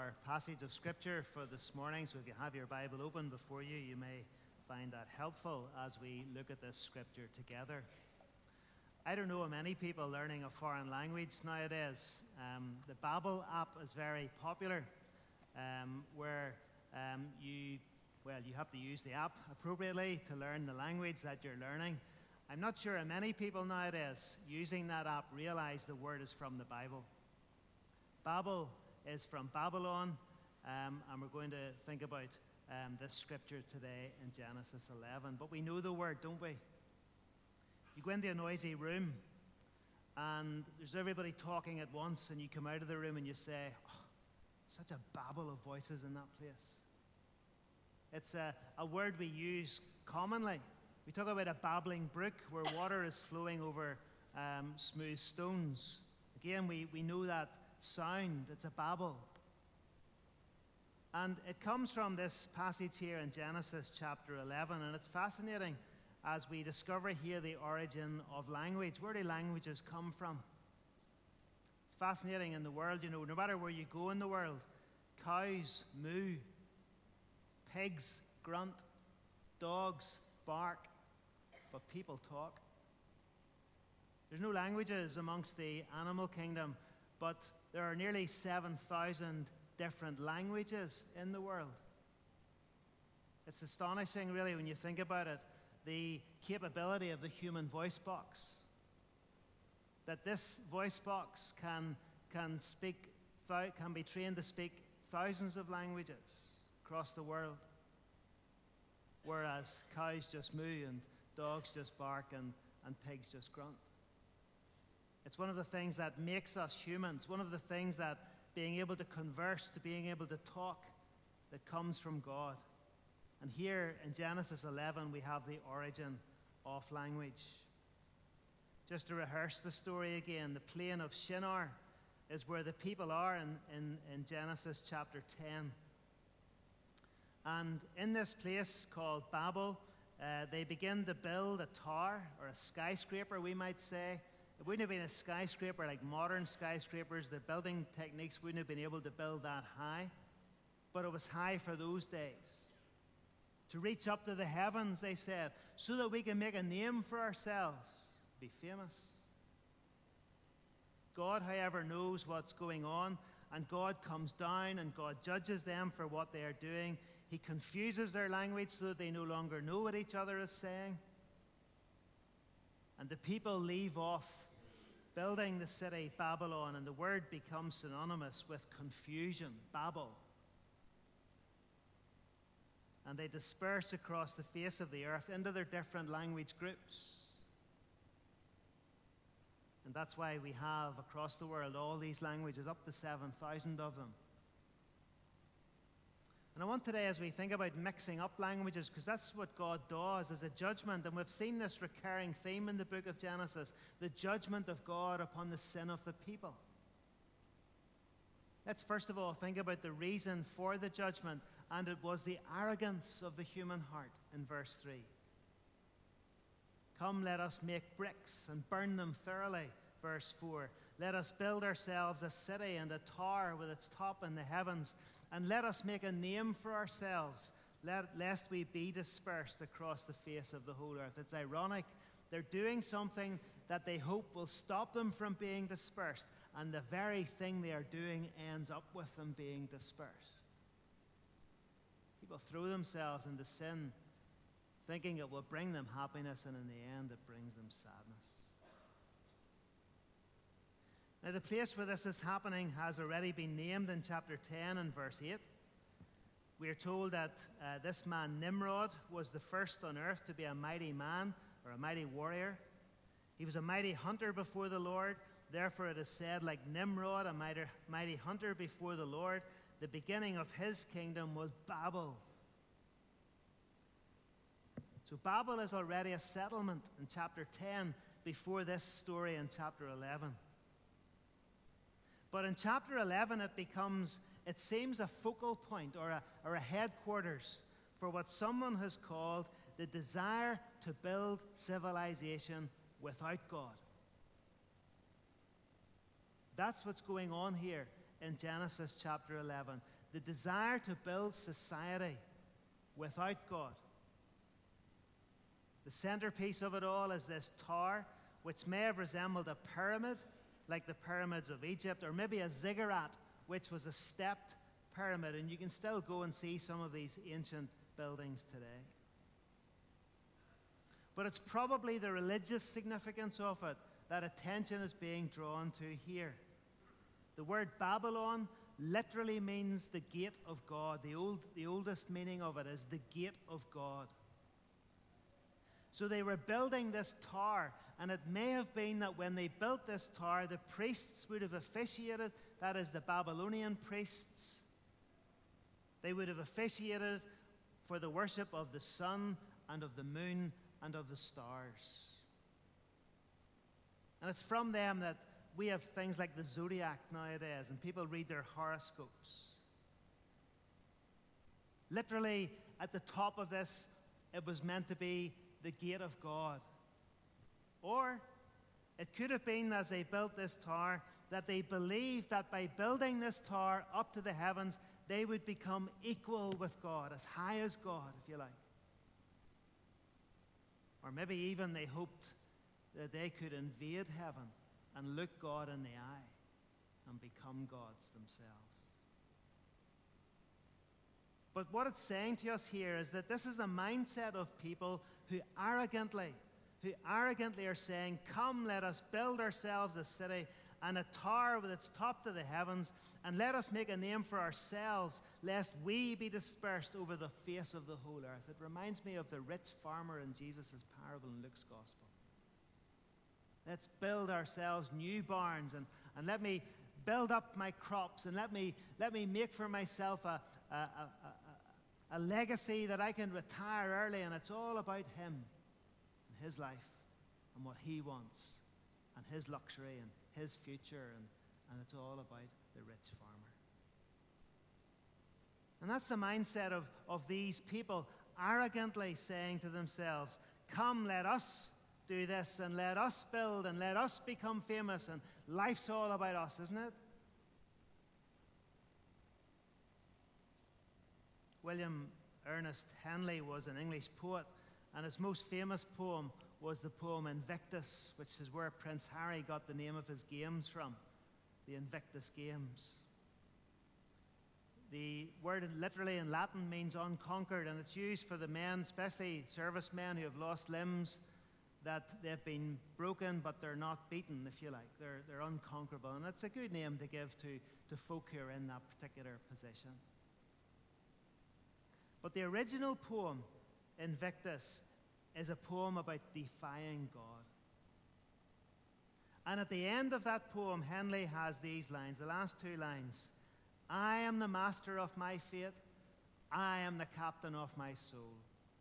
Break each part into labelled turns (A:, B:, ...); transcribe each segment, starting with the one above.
A: our passage of Scripture for this morning. So if you have your Bible open before you, you may find that helpful as we look at this Scripture together. I don't know of many people learning a foreign language nowadays. The Babbel app is very popular, where you have to use the app appropriately to learn the language that you're learning. I'm not sure many people nowadays using that app realize the word is from the Bible. Babel is from Babylon, and we're going to think about this scripture today in Genesis 11. But we know the word, don't we? You go into a noisy room, and there's everybody talking at once, and you come out of the room and you say, "Oh, such a babble of voices in that place." It's a word we use commonly. We talk about a babbling brook where water is flowing over smooth stones. Again, we know that sound. It's a babble. And it comes from this passage here in Genesis chapter 11, and it's fascinating as we discover here the origin of language. Where do languages come from? It's fascinating in the world, no matter where you go in the world, cows moo, pigs grunt, dogs bark, but people talk. There's no languages amongst the animal kingdom, but there are nearly 7,000 different languages in the world. It's astonishing, really, when you think about it, the capability of the human voice box. That this voice box can be trained to speak thousands of languages across the world, whereas cows just moo and dogs just bark and pigs just grunt. It's one of the things that makes us humans, one of the things that being able to converse, to being able to talk, that comes from God. And here in Genesis 11, we have the origin of language. Just to rehearse the story again, the plain of Shinar is where the people are in Genesis chapter 10. And in this place called Babel, they begin to build a tower, or a skyscraper, we might say. It wouldn't have been a skyscraper like modern skyscrapers. The building techniques wouldn't have been able to build that high, but it was high for those days. To reach up to the heavens, they said, so that we can make a name for ourselves, be famous. God, however, knows what's going on, and God comes down and God judges them for what they are doing. He confuses their language so that they no longer know what each other is saying. And the people leave off building the city Babylon, and the word becomes synonymous with confusion, Babel. And they disperse across the face of the earth into their different language groups. And that's why we have across the world all these languages, up to 7,000 of them. And I want today, as we think about mixing up languages, because that's what God does as a judgment, and we've seen this recurring theme in the book of Genesis, the judgment of God upon the sin of the people. Let's first of all think about the reason for the judgment, and it was the arrogance of the human heart in verse 3. Come, let us make bricks and burn them thoroughly. Verse 4. Let us build ourselves a city and a tower with its top in the heavens, and let us make a name for ourselves, lest we be dispersed across the face of the whole earth. It's ironic. They're doing something that they hope will stop them from being dispersed, and the very thing they are doing ends up with them being dispersed. People throw themselves into sin, thinking it will bring them happiness, and in the end it brings them sadness. Now, the place where this is happening has already been named in chapter 10 and verse 8. We are told that this man Nimrod was the first on earth to be a mighty man, or a mighty warrior. He was a mighty hunter before the Lord. Therefore it is said, like Nimrod, a mighty hunter before the Lord, the beginning of his kingdom was Babel. So Babel is already a settlement in chapter 10 before this story in chapter 11. But in chapter 11, it seems a focal point or a headquarters for what someone has called the desire to build civilization without God. That's what's going on here in Genesis chapter 11. the desire to build society without God. The centerpiece of it all is this tower, which may have resembled a pyramid, like the pyramids of Egypt, or maybe a ziggurat, which was a stepped pyramid. And you can still go and see some of these ancient buildings today. But it's probably the religious significance of it that attention is being drawn to here. The word Babylon literally means the gate of God. The oldest meaning of it is the gate of God. So they were building this tower, and it may have been that when they built this tower, the priests would have officiated, that is, the Babylonian priests. They would have officiated for the worship of the sun and of the moon and of the stars. And it's from them that we have things like the zodiac nowadays, and people read their horoscopes. Literally, at the top of this, it was meant to be the gate of God. Or it could have been, as they built this tower, that they believed that by building this tower up to the heavens, they would become equal with God, as high as God, if you like. Or maybe even they hoped that they could invade heaven and look God in the eye and become gods themselves. But what it's saying to us here is that this is a mindset of people who arrogantly are saying, "Come, let us build ourselves a city and a tower with its top to the heavens, and let us make a name for ourselves, lest we be dispersed over the face of the whole earth." It reminds me of the rich farmer in Jesus' parable in Luke's Gospel. Let's build ourselves new barns, and let me build up my crops, and let me make for myself a legacy that I can retire early, and it's all about him and his life and what he wants and his luxury and his future, and it's all about the rich farmer. And that's the mindset of these people, arrogantly saying to themselves, "Come, let us do this, and let us build, and let us become famous, and life's all about us," isn't it? William Ernest Henley was an English poet, and his most famous poem was the poem Invictus, which is where Prince Harry got the name of his games from, the Invictus Games. The word literally in Latin means unconquered, and it's used for the men, especially servicemen who have lost limbs, that they've been broken but they're not beaten, if you like. They're unconquerable, and it's a good name to give to folk who are in that particular position. But the original poem, Invictus, is a poem about defying God. And at the end of that poem, Henley has these lines, the last two lines: "I am the master of my fate, I am the captain of my soul."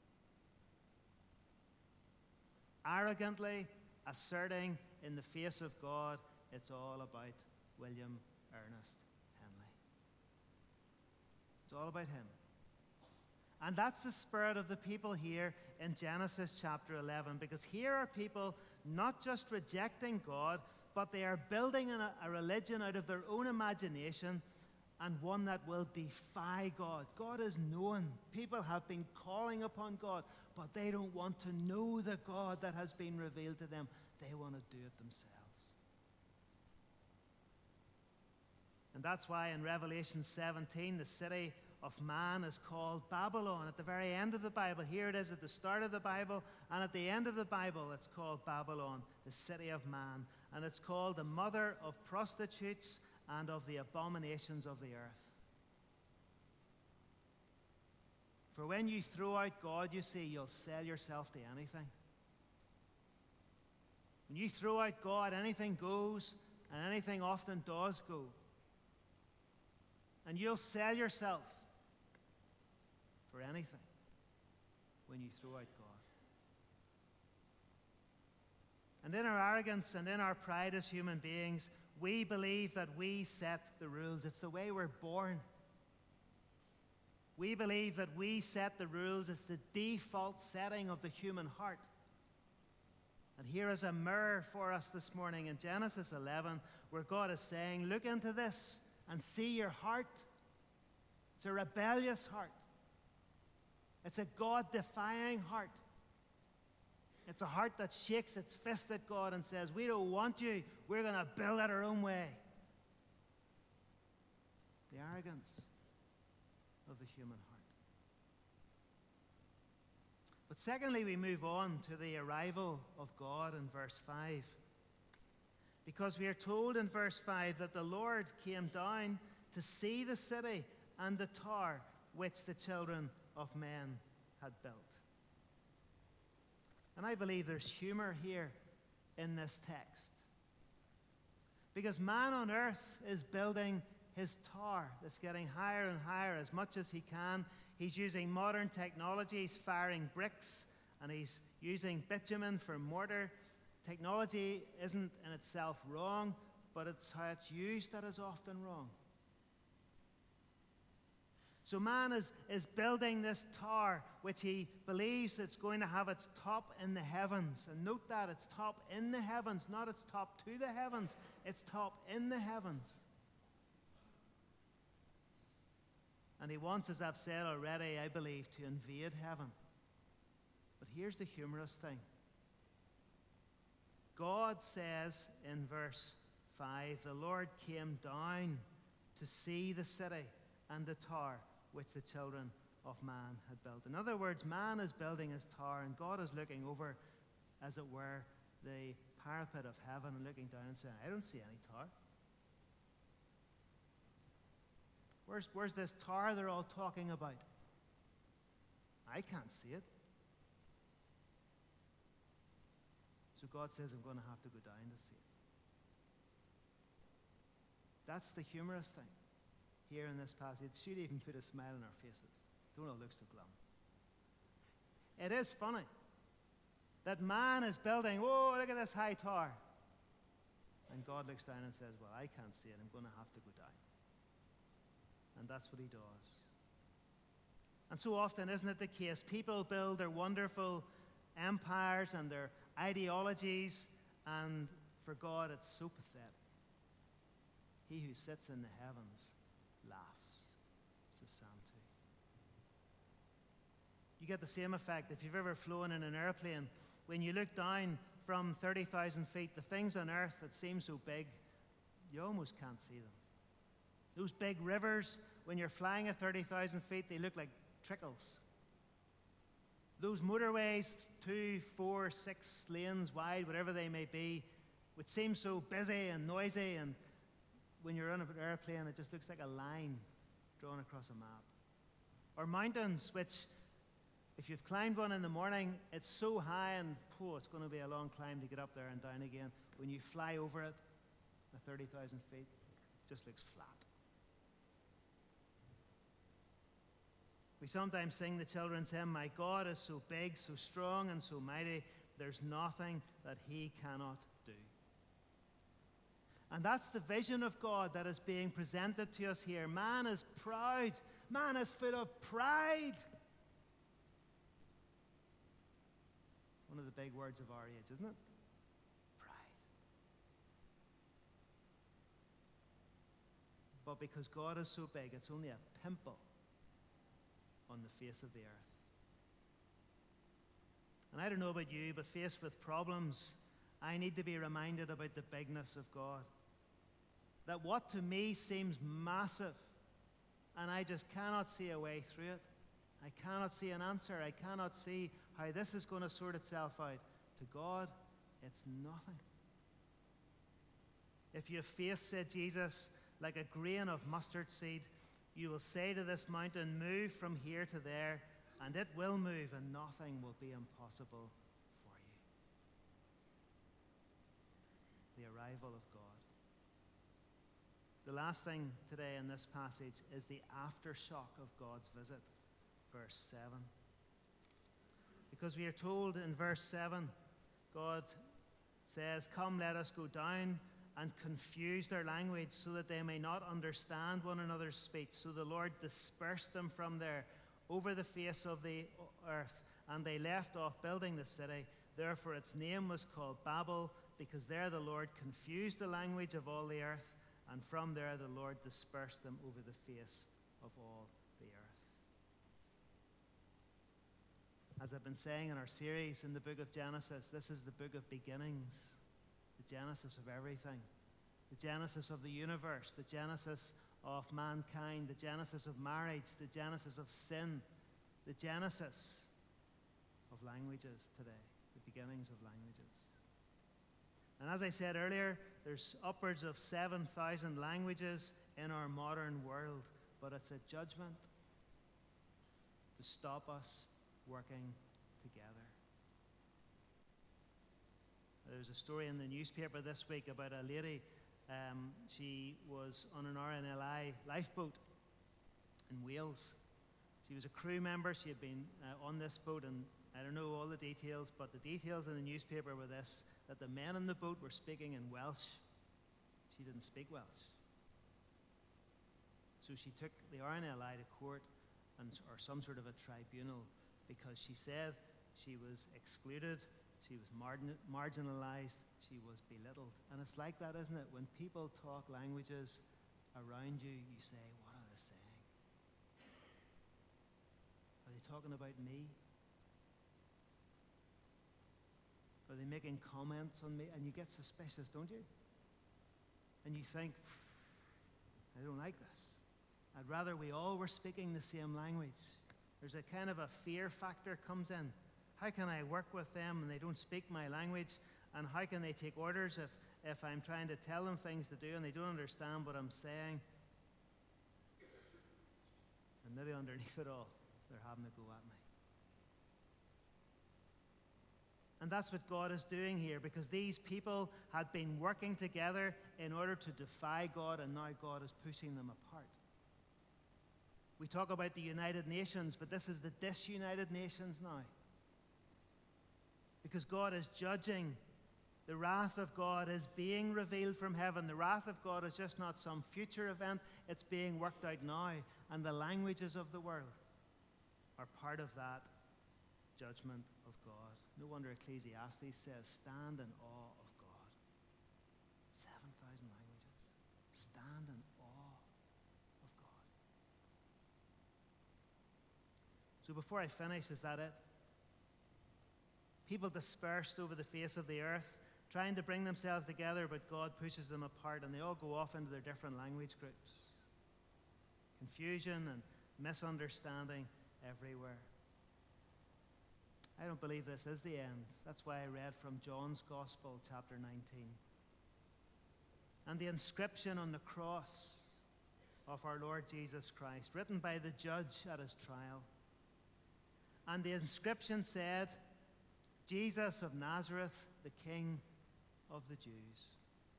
A: Arrogantly asserting in the face of God, it's all about William Ernest Henley. It's all about him. And that's the spirit of the people here in Genesis chapter 11, because here are people not just rejecting God, but they are building a religion out of their own imagination, and one that will defy God. God is known. People have been calling upon God, but they don't want to know the God that has been revealed to them. They want to do it themselves. And that's why in Revelation 17, the city of man is called Babylon. At the very end of the Bible, here it is at the start of the Bible, and at the end of the Bible, it's called Babylon, the city of man. And it's called the mother of prostitutes and of the abominations of the earth. For when you throw out God, you see, you'll sell yourself to anything. When you throw out God, anything goes, and anything often does go. And you'll sell yourself for anything when you throw out God. And in our arrogance and in our pride as human beings, we believe that we set the rules. It's the way we're born. We believe that we set the rules. It's the default setting of the human heart. And here is a mirror for us this morning in Genesis 11, where God is saying, look into this and see your heart. It's a rebellious heart. It's a God-defying heart. It's a heart that shakes its fist at God and says, we don't want you. We're going to build it our own way. The arrogance of the human heart. But secondly, we move on to the arrival of God in verse 5. Because we are told in verse 5 that the Lord came down to see the city and the tower which the children of men had built. And I believe there's humor here in this text. Because man on earth is building his tower that's getting higher and higher as much as he can. He's using modern technology. He's firing bricks, and he's using bitumen for mortar. Technology isn't in itself wrong, but it's how it's used that is often wrong. So man is building this tower, which he believes it's going to have its top in the heavens. And note that, it's top in the heavens, not its top to the heavens. It's top in the heavens. And he wants, as I've said already, I believe, to invade heaven. But here's the humorous thing. God says in verse 5, the Lord came down to see the city and the tower which the children of man had built. In other words, man is building his tower, and God is looking over, as it were, the parapet of heaven and looking down and saying, I don't see any tower. Where's this tower they're all talking about? I can't see it. So God says, I'm going to have to go down to see it. That's the humorous thing here in this passage. It should even put a smile on our faces. Don't all look so glum. It is funny that man is building, oh, look at this high tower. And God looks down and says, well, I can't see it. I'm going to have to go down. And that's what he does. And so often, isn't it the case? People build their wonderful empires and their ideologies, and for God, it's so pathetic. He who sits in the heavens laughs, says Psalm 2. You get the same effect if you've ever flown in an airplane. When you look down from 30,000 feet, the things on earth that seem so big, you almost can't see them. Those big rivers, when you're flying at 30,000 feet, they look like trickles. Those motorways, 2, 4, 6 lanes wide, whatever they may be, would seem so busy and noisy, and when you're on an airplane, it just looks like a line drawn across a map. Or mountains, which, if you've climbed one in the morning, it's so high, and it's going to be a long climb to get up there and down again. When you fly over it at 30,000 feet, it just looks flat. We sometimes sing the children's hymn, my God is so big, so strong, and so mighty, there's nothing that he cannot do. And that's the vision of God that is being presented to us here. Man is proud. Man is full of pride. One of the big words of our age, isn't it? Pride. But because God is so big, it's only a pimple on the face of the earth. And I don't know about you, but faced with problems, I need to be reminded about the bigness of God. That what to me seems massive, and I just cannot see a way through it. I cannot see an answer. I cannot see how this is going to sort itself out. To God, it's nothing. If you have faith, said Jesus, like a grain of mustard seed, you will say to this mountain, move from here to there, and it will move, and nothing will be impossible for you. The arrival of God. The last thing today in this passage is the aftershock of God's visit, verse 7. Because we are told in verse 7, God says, come, let us go down and confuse their language so that they may not understand one another's speech. So the Lord dispersed them from there over the face of the earth, and they left off building the city. Therefore its name was called Babel, because there the Lord confused the language of all the earth, and from there the Lord dispersed them over the face of all the earth. As I've been saying in our series in the book of Genesis, this is the book of beginnings, the genesis of everything, the genesis of the universe, the genesis of mankind, the genesis of marriage, the genesis of sin, the genesis of languages today, the beginnings of languages. And as I said earlier, there's upwards of 7,000 languages in our modern world, but it's a judgment to stop us working together. There's a story in the newspaper this week about a lady. She was on an RNLI lifeboat in Wales. She was a crew member. She had been on this boat, and I don't know all the details, but the details in the newspaper were this, that the men on the boat were speaking in Welsh. She didn't speak Welsh. So she took the RNLI to court or some sort of a tribunal because she said she was excluded, she was marginalized, she was belittled. And it's like that, isn't it? When people talk languages around you, you say, what are they saying? Are they talking about me? Are they making comments on me? And you get suspicious, don't you? And you think, I don't like this. I'd rather we all were speaking the same language. There's a kind of a fear factor comes in. How can I work with them and they don't speak my language? And how can they take orders if I'm trying to tell them things to do and they don't understand what I'm saying? And maybe underneath it all, they're having a go at me. And that's what God is doing here, because these people had been working together in order to defy God, and now God is pushing them apart. We talk about the United Nations, but this is the disunited nations now. Because God is judging. The wrath of God is being revealed from heaven. The wrath of God is just not some future event, it's being worked out now. And the languages of the world are part of that judgment of God. No wonder Ecclesiastes says, stand in awe of God. 7,000 languages. Stand in awe of God. So before I finish, is that it? People dispersed over the face of the earth, trying to bring themselves together, but God pushes them apart, and they all go off into their different language groups. Confusion and misunderstanding everywhere. I don't believe this is the end. That's why I read from John's Gospel, chapter 19. And the inscription on the cross of our Lord Jesus Christ, written by the judge at his trial. And the inscription said, Jesus of Nazareth, the King of the Jews.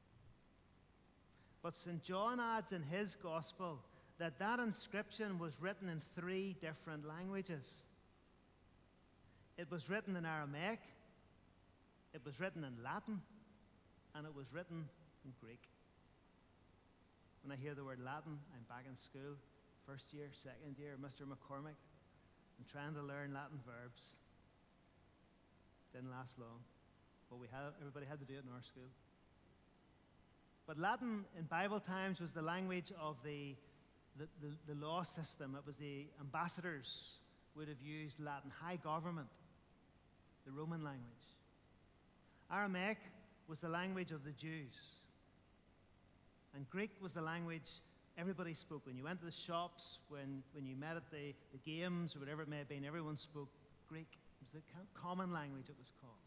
A: But St. John adds in his Gospel that inscription was written in 3 different languages. It was written in Aramaic, it was written in Latin, and it was written in Greek. When I hear the word Latin, I'm back in school, first year, second year, Mr. McCormick, and trying to learn Latin verbs. Didn't last long, but everybody had to do it in our school. But Latin in Bible times was the language of the law system. It was the ambassadors would have used Latin, high government, the Roman language. Aramaic was the language of the Jews. And Greek was the language everybody spoke. When you went to the shops, when you met at the games, or whatever it may have been, everyone spoke Greek. It was the common language, it was called.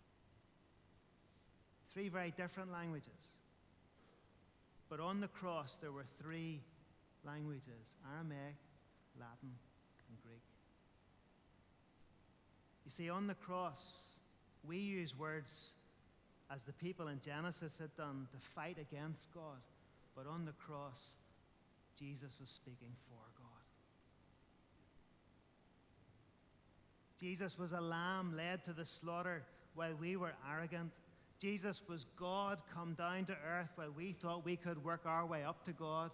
A: 3 very different languages. But on the cross, there were 3 languages: Aramaic, Latin, and Greek. You see, on the cross, we use words as the people in Genesis had done to fight against God. But on the cross, Jesus was speaking for God. Jesus was a lamb led to the slaughter while we were arrogant. Jesus was God come down to earth while we thought we could work our way up to God.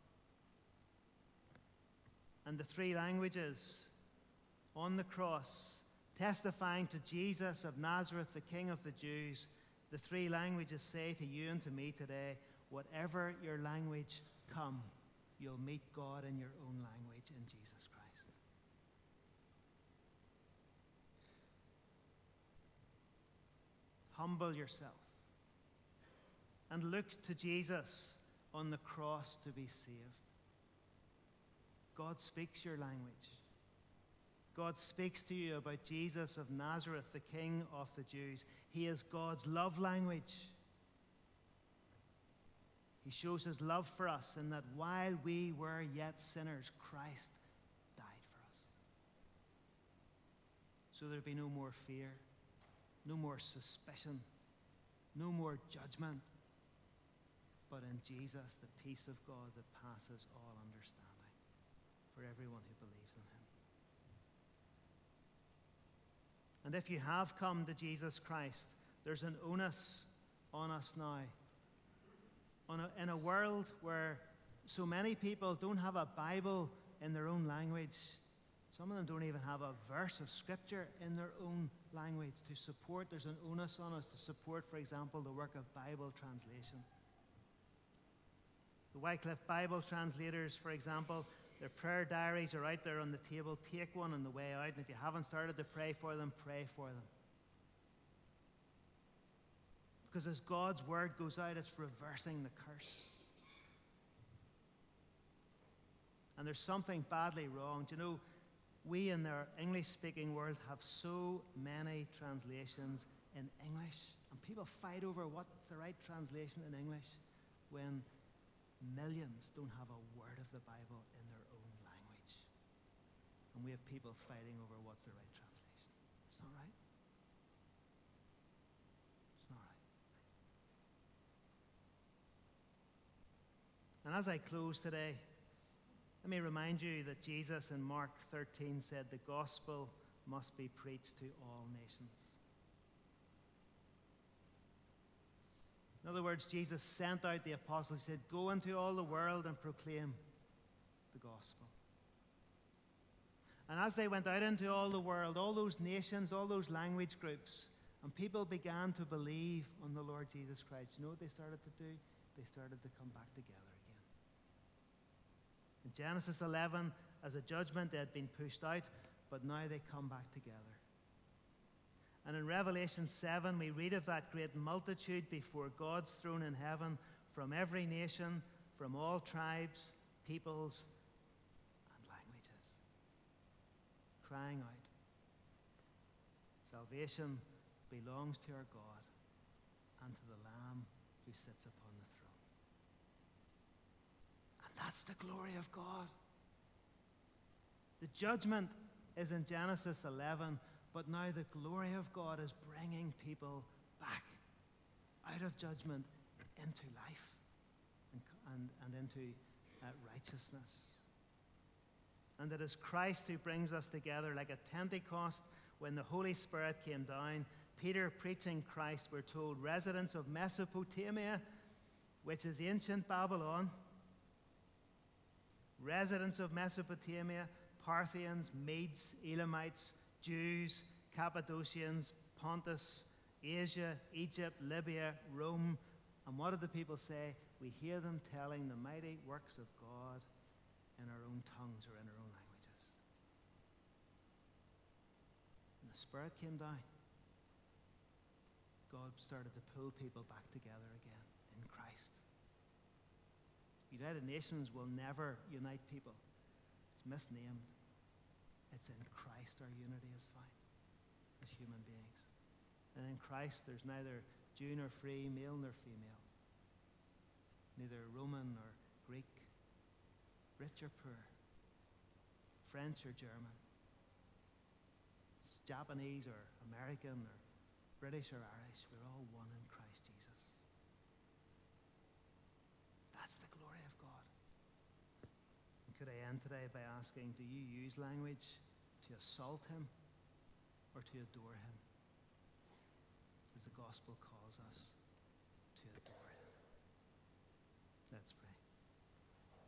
A: And the 3 languages on the cross, testifying to Jesus of Nazareth, the King of the Jews, the 3 languages say to you and to me today, whatever your language come, you'll meet God in your own language in Jesus Christ. humble yourself and look to Jesus on the cross to be saved. God speaks your language. God speaks to you about Jesus of Nazareth, the King of the Jews. He is God's love language. He shows his love for us in that while we were yet sinners, Christ died for us. So there'd be no more fear, no more suspicion, no more judgment, but in Jesus, the peace of God that passes all understanding for everyone who believes in him. And if you have come to Jesus Christ, there's an onus on us now. In a world where so many people don't have a Bible in their own language, some of them don't even have a verse of Scripture in their own language to support. There's an onus on us to support, for example, the work of Bible translation. The Wycliffe Bible translators, for example, their prayer diaries are out there on the table. Take one on the way out, and if you haven't started to pray for them, pray for them. Because as God's word goes out, it's reversing the curse. And there's something badly wrong. Do you know, we in our English-speaking world have so many translations in English, and people fight over what's the right translation in English when millions don't have a word of the Bible in their own language. And we have people fighting over what's the right translation. It's not right. It's not right. And as I close today, let me remind you that Jesus in Mark 13 said the gospel must be preached to all nations. In other words, Jesus sent out the apostles. He said, go into all the world and proclaim the gospel. And as they went out into all the world, all those nations, all those language groups, and people began to believe on the Lord Jesus Christ, you know what they started to do? They started to come back together again. In Genesis 11, as a judgment, they had been pushed out, but now they come back together. And in Revelation 7, we read of that great multitude before God's throne in heaven, from every nation, from all tribes, peoples, and languages, crying out, salvation belongs to our God and to the Lamb who sits upon the throne. And that's the glory of God. The judgment is in Genesis 11, but now the glory of God is bringing people back out of judgment into life and into righteousness. And it is Christ who brings us together, like at Pentecost when the Holy Spirit came down. Peter preaching Christ, we're told, residents of Mesopotamia, which is ancient Babylon, residents of Mesopotamia, Parthians, Medes, Elamites, Jews, Cappadocians, Pontus, Asia, Egypt, Libya, Rome. And what did the people say? We hear them telling the mighty works of God in our own tongues or in our own languages. And the Spirit came down. God started to pull people back together again in Christ. United Nations will never unite people. It's misnamed. It's in Christ our unity is found as human beings. And in Christ there's neither Jew nor free, male nor female, neither Roman nor Greek, rich or poor, French or German, Japanese or American or British or Irish. We're all one in Christ Jesus. That's the glory of God. Could I end today by asking, do you use language to assault him or to adore him? As the gospel calls us to adore him. Let's pray.